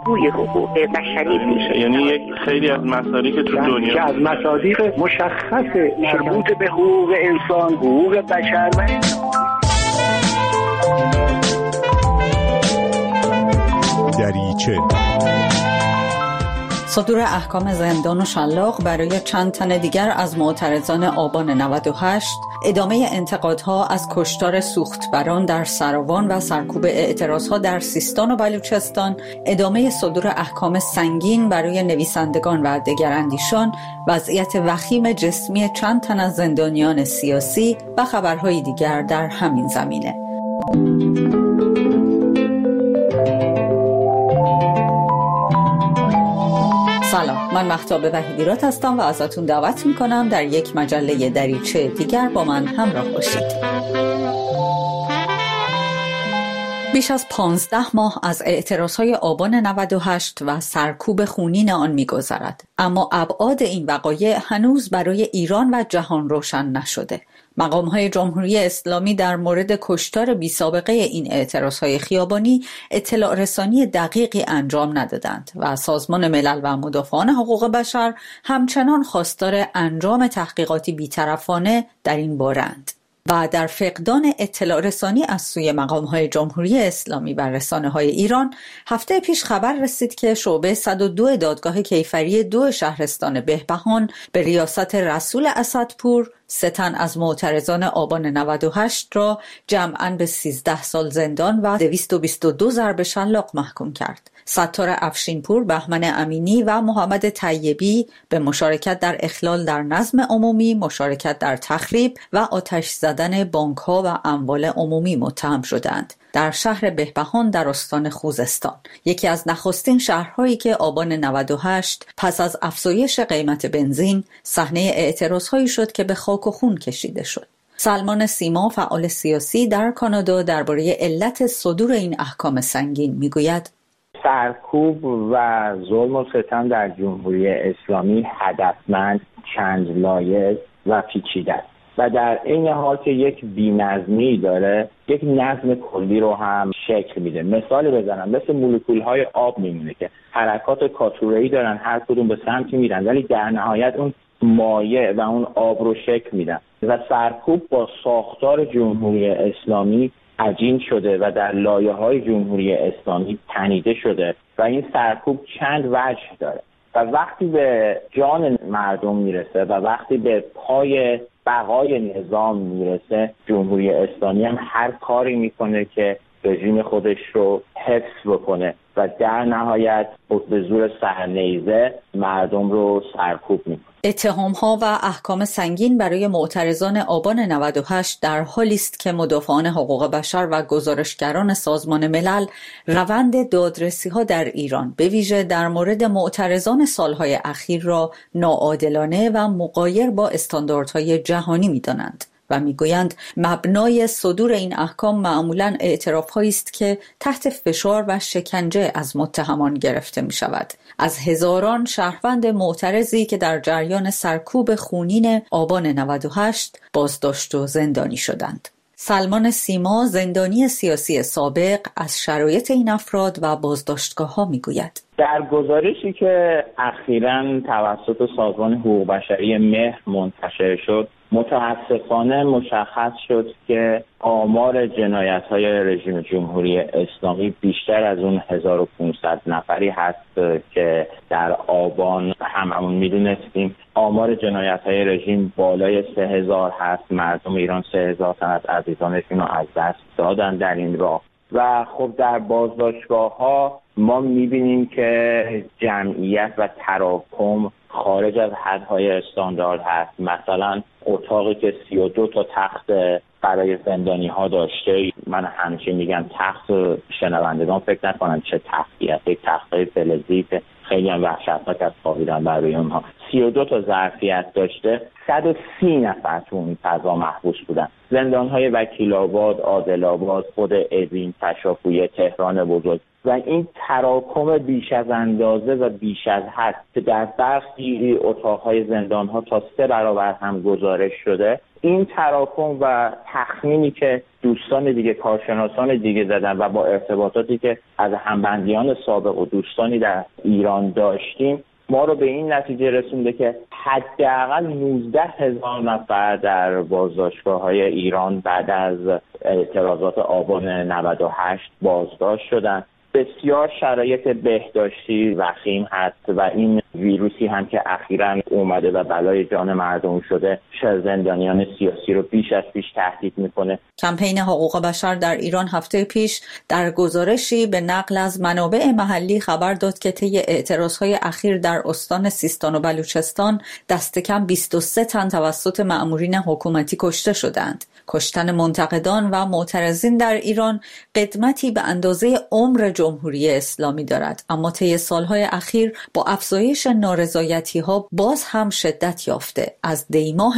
بازگوی حقوق بشری میشه. یعنی یک خیلی از مصادیق تو دنیا که از مصادیق مشخص مربوط به حقوق انسان، حقوق بشر و دریچه صدور احکام زندان و شلاق برای چند تن دیگر از معترضان آبان 98، ادامه انتقادها از کشتار سوختبران در سراوان و سرکوب اعتراضها در سیستان و بلوچستان، ادامه صدور احکام سنگین برای نویسندگان و دگراندیشان، وضعیت وخیم جسمی چند تن از زندانیان سیاسی و خبرهای دیگر در همین زمینه. سلام، من مهتاب وحیدیراد هستم و ازتون دعوت میکنم در یک مجله دریچه دیگر با من همراه باشید. بیش از 15 ماه از اعتراضهای آبان 98 و سرکوب خونین آن می‌گذرد، اما ابعاد این وقایع هنوز برای ایران و جهان روشن نشده. مقام‌های جمهوری اسلامی در مورد کشتار بی‌سابقه این اعتراضهای خیابانی اطلاع رسانی دقیقی انجام ندادند و سازمان ملل و مدافعان حقوق بشر همچنان خواستار انجام تحقیقاتی بی‌طرفانه در این باره‌اند. و در فقدان اطلاع رسانی از سوی مقام‌های جمهوری اسلامی و رسانه‌های ایران، هفته پیش خبر رسید که شعبه 102 دادگاه کیفری 2 شهرستان بهبهان به ریاست رسول اسدپور 3 تن از معترضان آبان 98 را جمعاً به 13 سال زندان و 222 ضرب شلاق محکوم کرد. ستار افشینپور، بهمن امینی و محمد طیبی به مشارکت در اخلال در نظم عمومی، مشارکت در تخریب و آتش زدن بانک‌ها و اموال عمومی متهم شدند. در شهر بهبهان در استان خوزستان، یکی از نخستین شهرهایی که آبان 98 پس از افزایش قیمت بنزین صحنه اعتراضهایی شد که به خاک و خون کشیده شد. سلمان سیما، فعال سیاسی در کانادا، درباره علت صدور این احکام سنگین میگوید: سرکوب و ظلم و ستم در جمهوری اسلامی هدفمند، چند لایه و پیچیده است و در این حال که یک بی‌نظمی داره، یک نظم کلی رو هم شکل میده. مثال بزنم، مثل مولکول‌های آب میمونه که حرکات کاتوره‌ای دارن، هر کدوم به سمتی میرن، ولی در نهایت اون مایع و اون آب رو شکل میدن و سرکوب با ساختار جمهوری اسلامی عجین شده و در لایه‌های جمهوری اسلامی تنیده شده و این سرکوب چند وجه داره و وقتی به جان مردم میرسه و وقتی به پای بقای نظام میرسه، جمهوری اسلامی هم هر کاری میکنه که رژیم خودش رو حفظ بکنه و در نهایت به زور سرنیزه مردم رو سرکوب میکنه. اتهام‌ها و احکام سنگین برای معترضان آبان 98 در حالی است که مدافعان حقوق بشر و گزارشگران سازمان ملل روند دادرسی‌ها در ایران به ویژه در مورد معترضان سالهای اخیر را ناعادلانه و مغایر با استانداردهای جهانی می‌دانند و میگویند مبنای صدور این احکام معمولاً اعتراف‌هایی است که تحت فشار و شکنجه از متهمان گرفته می‌شود. از هزاران شهروند معترضی که در جریان سرکوب خونین آبان 98 بازداشت و زندانی شدند. سلمان سیما، زندانی سیاسی سابق، از شرایط این افراد و بازداشتگاه‌ها میگوید: در گزارشی که اخیراً توسط سازمان حقوق بشری مهر منتشر شد، متاسفانه مشخص شد که آمار جنایت‌های رژیم جمهوری اسلامی بیشتر از اون 1500 نفری هست که در آبان هممون میدونستیم. آمار جنایت‌های رژیم بالای 3000 هست. مردم ایران 3000 تن از عزیزانشون رو از دست دادن در این راه و خب در بازداشتگاه‌ها ما می‌بینیم که جمعیت و تراکم خارج از حدهای استاندارد هست. مثلا اتاقی که 32 تا تخت برای زندانی ها داشته، من همیشه میگم تخت، شنوندگان فکر نکنن چه تختی هست، یک تختای فلزی که خیلی هم وحشتناک از خوابیدن برای اونها. 32 تا ظرفیت داشته، 130 نفر تو اون فضا محبوس بودن. زندان‌های وکیل آباد، عادل آباد، خود اوین، تشافویه، تهران بزرگ و این تراکم بیش از اندازه و بیش از حد که در برخی اتاق‌های زندان‌ها تا 3 برابر هم گزارش شده، این تراکم و تخمینی که دوستان دیگه، کارشناسان دیگه زدن و با ارتباطاتی که از همبندیان سابق و دوستانی در ایران داشتیم، ما رو به این نتیجه رسونده که حداقل 19,000 نفر در بازداشتگاه‌های ایران بعد از اعتراضات آبان 98 بازداشت شدن. بسیار شرایط بهداشتی وخیم هست و این ویروسی هم که اخیراً اومده و بلای جان مردم شده، زندانیان سیاسی رو بیش از پیش تهدید میکنه. کمپین حقوق بشر در ایران هفته پیش در گزارشی به نقل از منابع محلی خبر داد که طی اعتراضهای اخیر در استان سیستان و بلوچستان دست کم 23 تن توسط مأمورین حکومتی کشته شدند. کشتن منتقدان و معترضین در ایران قدمتی به اندازه عمر جمهوری اسلامی دارد، اما طی سالهای اخیر با افزایش نارضایتی‌ها باز هم شدت یافته، از دی ماه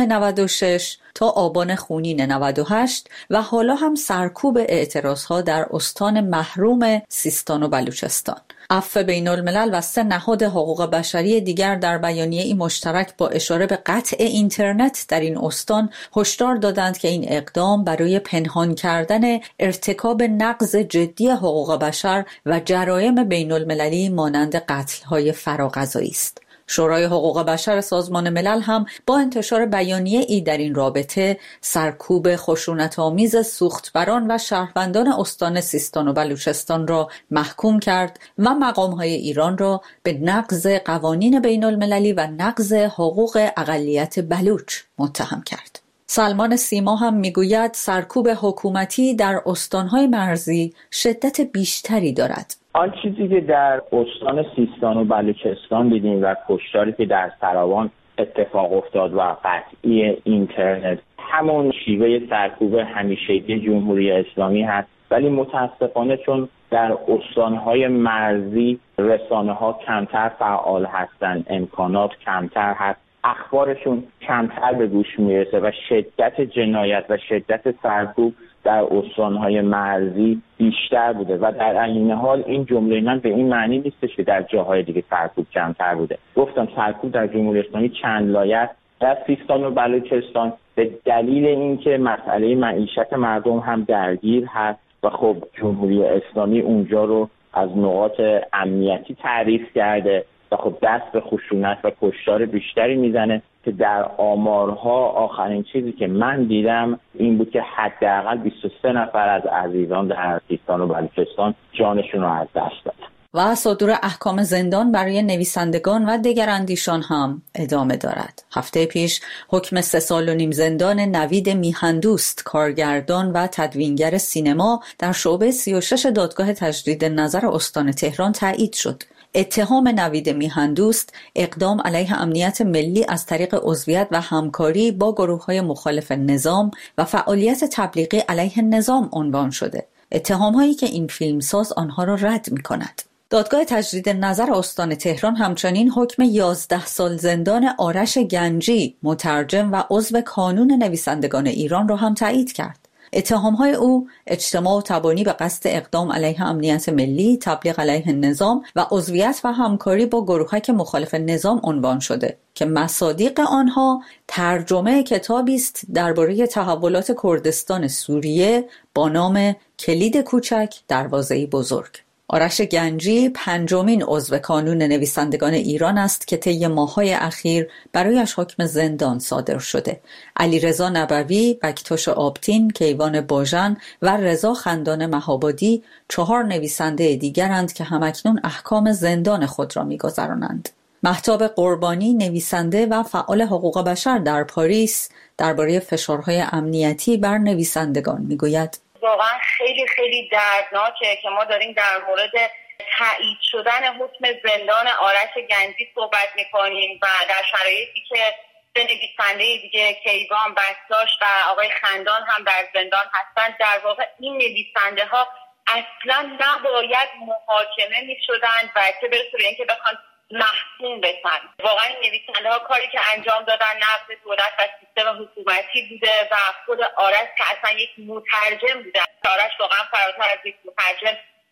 96 تا آبان خونین 98 و حالا هم سرکوب اعتراضها در استان محروم سیستان و بلوچستان. عفو بین الملل و 3 نهاد حقوق بشری دیگر در بیانیه‌ای مشترک با اشاره به قطع اینترنت در این استان هشدار دادند که این اقدام برای پنهان کردن ارتکاب نقض جدی حقوق بشر و جرایم بین المللی مانند قتل‌های فراغذایی است. شورای حقوق بشر سازمان ملل هم با انتشار بیانیه‌ای در این رابطه سرکوب خشونت‌آمیز سوختبران و شهروندان استان سیستان و بلوچستان را محکوم کرد و مقام‌های ایران را به نقض قوانین بین المللی و نقض حقوق اقلیت بلوچ متهم کرد. سلمان سیما هم میگوید سرکوب حکومتی در استان‌های مرزی شدت بیشتری دارد. آن چیزی که در استان سیستان و بلوچستان دیدیم و کشتاری که در سراوان اتفاق افتاد و قطعی اینترنت، همون شیوه سرکوب همیشگی جمهوری اسلامی هست، ولی متاسفانه چون در استانهای مرزی رسانه‌ها کمتر فعال هستند، امکانات کمتر هست، اخبارشون کمتر به گوش میرسه و شدت جنایت و شدت سرکوب در استانهای مرزی بیشتر بوده و در عین حال این جمله من به این معنی نیستش که در جاهای دیگه سرکوب کمتر بوده. گفتم سرکوب در جمهوری اسلامی چند لایه در سیستان و بلوچستان به دلیل اینکه مسئله معیشت مردم هم درگیر هست و خب جمهوری اسلامی اونجا رو از نقاط امنیتی تعریف کرده و خب دست به خشونت و کشتار بیشتری میزنه که در آمارها آخرین چیزی که من دیدم این بود که حداقل 23 نفر از عزیزان در سیستان و بلوچستان جانشون رو از دست دادن. و صدور احکام زندان برای نویسندگان و دگراندیشان هم ادامه دارد. هفته پیش حکم 3 سال و نیم زندان نوید میهندوست، کارگردان و تدوینگر سینما در شعبه 36 دادگاه تجدید نظر استان تهران تایید شد. اتهام نوید میهندوست اقدام علیه امنیت ملی از طریق عضویت و همکاری با گروه‌های مخالف نظام و فعالیت تبلیغی علیه نظام عنوان شده. اتهام‌هایی که این فیلمساز آنها را رد می‌کند. دادگاه تجدید نظر استان تهران همچنین حکم 11 سال زندان آرش گنجی، مترجم و عضو کانون نویسندگان ایران را هم تایید کرد. اتهام‌های او اجتماع و تبانی به قصد اقدام علیه امنیت ملی، تبلیغ علیه نظام و عضویت و همکاری با گروه‌های مخالف نظام عنوان شده که مصادیق آنها ترجمه کتابی است درباره تحولات کردستان سوریه با نام کلید کوچک دروازه‌ای بزرگ. آرش گنجی 5مین عضو کانون نویسندگان ایران است که طی ماه‌های اخیر برایش حکم زندان صادر شده. علیرضا نبوی، بکتاش آبتین، کیوان باژن و رضا خندان مهابادی 4 نویسنده دیگرند که همکنون احکام زندان خود را می‌گذرانند. مهتاب قربانی، نویسنده و فعال حقوق بشر در پاریس، درباره فشارهای امنیتی بر نویسندگان می‌گوید: واقعا خیلی خیلی دردناکه که ما داریم در مورد تایید شدن حکم زندان آرش گنجی صحبت میکنیم و در شرایطی که به نویسنده دیگه کیوان، بکتاش و آقای خندان هم در زندان هستند. در واقع این نویسنده ها اصلا نباید محاکمه میشدند و چه برسه به اینکه بخوان محکوم بشن. واقعا این نویسنده ها کاری که انجام دادن نقض دولت و سیستم حکومتی بوده و خود آرش که اصلا یک مترجم بوده. آرش واقعا فراتر از یک مترجم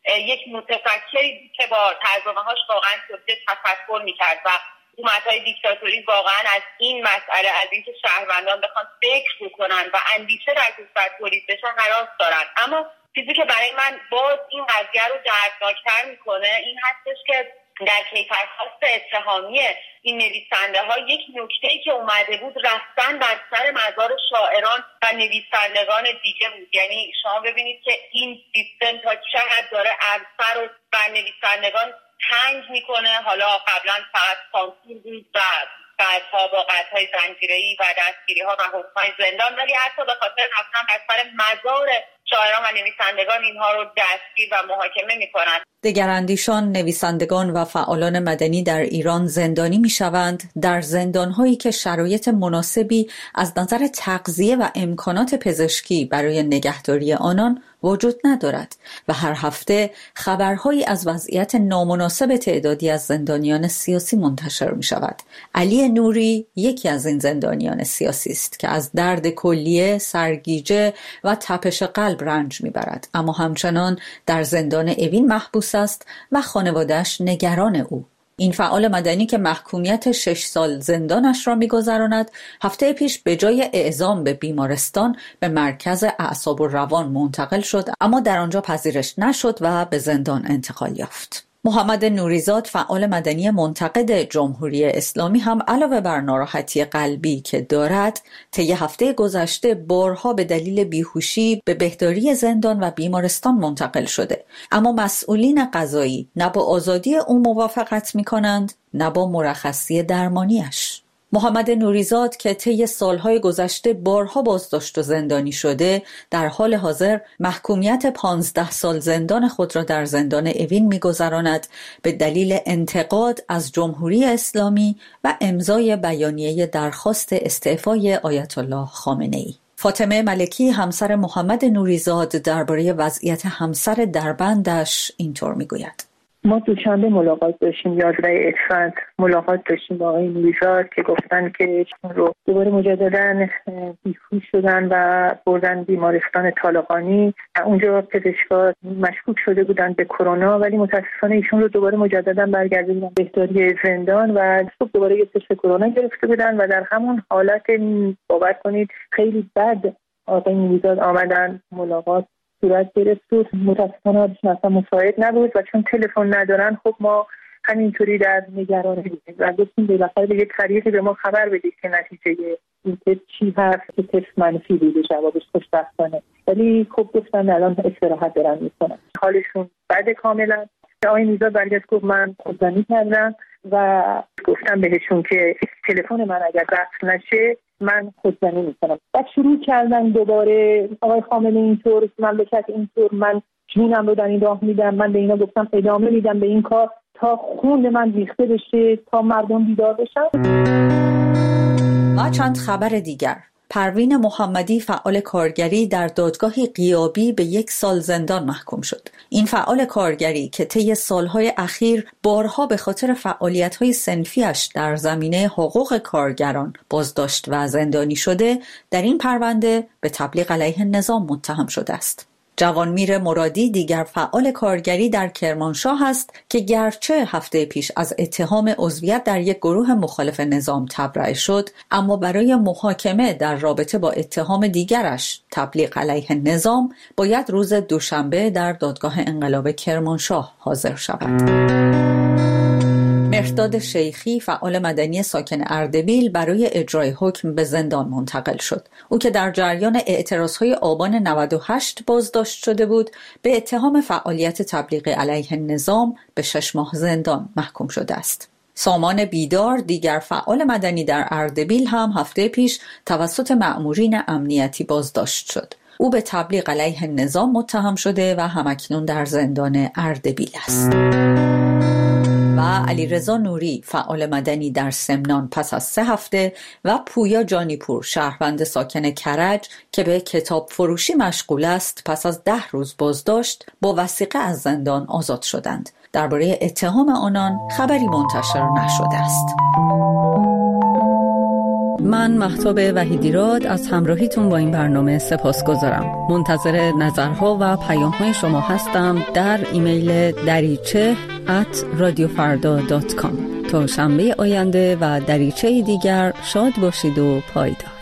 یک متفکری که با ترجمه‌هاش واقعا توصیه تفکر میکرد و حکومت‌های دیکتاتوری واقعا از این مسئله، از اینکه شهروندان بخوان فکر بکنن و اندیشه در کشور تولید بشه هراس دارن. اما چیزی که برای من باز این قضیه رو دردناک‌تر میکنه این هستش که در کیفرخواست اتهامی این نویسنده ها یک نکته‌ای که اومده بود رفتن بر سر مزار شاعران و نویسندگان دیگه بود. یعنی شما ببینید که این سیستم تا چقدر داره ارسر و بر نویسندگان تنگ میکنه. حالا قبلا فقط سانسور بود و بعدها با قطعهای زنجیره‌ای و دستگیری‌ها و حکم‌های زندان، ولی حتی به خاطر رفتن بر سر مزار شاعران و نویسندگان اینها رو دستگیر و محاکمه میکنن. دگراندیشان، نویسندگان و فعالان مدنی در ایران زندانی میشوند در زندان‌هایی که شرایط مناسبی از نظر تغذیه و امکانات پزشکی برای نگهداری آنان وجود ندارد و هر هفته خبرهایی از وضعیت نامناسب تعدادی از زندانیان سیاسی منتشر می شود. علی نوری یکی از این زندانیان سیاسی است که از درد کلیه، سرگیجه و تپش قلب رنج می برد، اما همچنان در زندان اوین محبوس است و خانواده‌اش نگران او. این فعال مدنی که محکومیت 6 سال زندانش را می‌گذراند، هفته پیش به جای اعزام به بیمارستان به مرکز اعصاب و روان منتقل شد، اما در آنجا پذیرش نشد و به زندان انتقال یافت. محمد نوریزاد، فعال مدنی منتقد جمهوری اسلامی، هم علاوه بر ناراحتی قلبی که دارد، طی هفته گذشته بارها به دلیل بیهوشی به بهداری زندان و بیمارستان منتقل شده، اما مسئولین قضایی نه با آزادی او موافقت می‌کنند نه با مرخصی درمانیش. محمد نوریزاد که طی سالهای گذشته بارها بازداشت و زندانی شده، در حال حاضر محکومیت 15 سال زندان خود را در زندان اوین می‌گذراند به دلیل انتقاد از جمهوری اسلامی و امضای بیانیه درخواست استعفای آیت الله خامنه‌ای. فاطمه ملکی، همسر محمد نوریزاد، درباره وضعیت همسر دربندش اینطور می‌گوید: ما دوشنبه ملاقات داشتیم، 11 اسفند ملاقات داشتیم با آقای نوریزاد که گفتن که رو دوباره مجددا بیهوش شدن و بردن بیمارستان طالقانی. اونجا پزشکا مشکوک شده بودن به کرونا، ولی متاسفانه ایشون رو دوباره مجددا برگردوندن بهداری زندان و صبح دوباره یه تست کرونا گرفته بودن و در همون حالت باور کنید خیلی بد آقای نوریزاد آمدن ملاقات صورت گرفت و متاسفانه اصلا مساعد نبود و چون تلفن ندارن خب ما همینطوری در نگرانی بودیم و گفتیم بالاخره به یک طریقی به ما خبر بدید که نتیجه این تست چی هست که تست منفی بوده، جوابش خوشبختانه، ولی خب گفتن الان استراحت دارن میکنن، حالشون بده کاملا. آقای نوریزاد برگشت گفت من خودزنی کردم و گفتم بهشون که تلفن من اگر قطع نشه من خودزنی میکنم. بعد شروع کردن دوباره آقای خامنه اینطور، مملکت اینطور، من جونم رو در این راه میدم. من به اینا گفتم ادامه میدم به این کار تا خون من ریخته بشه، تا مردم بیدار بشن. و چند خبر دیگر: پروین محمدی، فعال کارگری، در دادگاهی غیابی به 1 سال زندان محکوم شد. این فعال کارگری که طی سالهای اخیر بارها به خاطر فعالیت‌های صنفیش در زمینه حقوق کارگران بازداشت و زندانی شده، در این پرونده به تبلیغ علیه نظام متهم شده است. جوانمیر مرادی، دیگر فعال کارگری در کرمانشاه است که گرچه هفته پیش از اتهام عضویت در یک گروه مخالف نظام تبرئه شد، اما برای محاکمه در رابطه با اتهام دیگرش، تبلیغ علیه نظام، باید روز دوشنبه در دادگاه انقلاب کرمانشاه حاضر شود. مهرداد شیخی، فعال مدنی ساکن اردبیل، برای اجرای حکم به زندان منتقل شد. او که در جریان اعتراضهای آبان 98 بازداشت شده بود، به اتهام فعالیت تبلیغ علیه نظام به 6 ماه زندان محکوم شده است. سامان بیدار، دیگر فعال مدنی در اردبیل، هم هفته پیش توسط مأمورین امنیتی بازداشت شد. او به تبلیغ علیه نظام متهم شده و همکنون در زندان اردبیل است. و علیرضا نوری، فعال مدنی در سمنان، پس از 3 هفته، و پویا جانیپور، شهروند ساکن کرج که به کتاب فروشی مشغول است، پس از 10 روز بازداشت با وثیقه از زندان آزاد شدند. درباره اتهام آنان خبری منتشر نشده است. من مهتاب وحیدیراد از همراهیتون با این برنامه سپاسگزارم. منتظر نظرها و پیام‌های شما هستم در ایمیل dariche@radiofarda.com. تا شنبه آینده و دریچه دیگر شاد باشید و پایدار.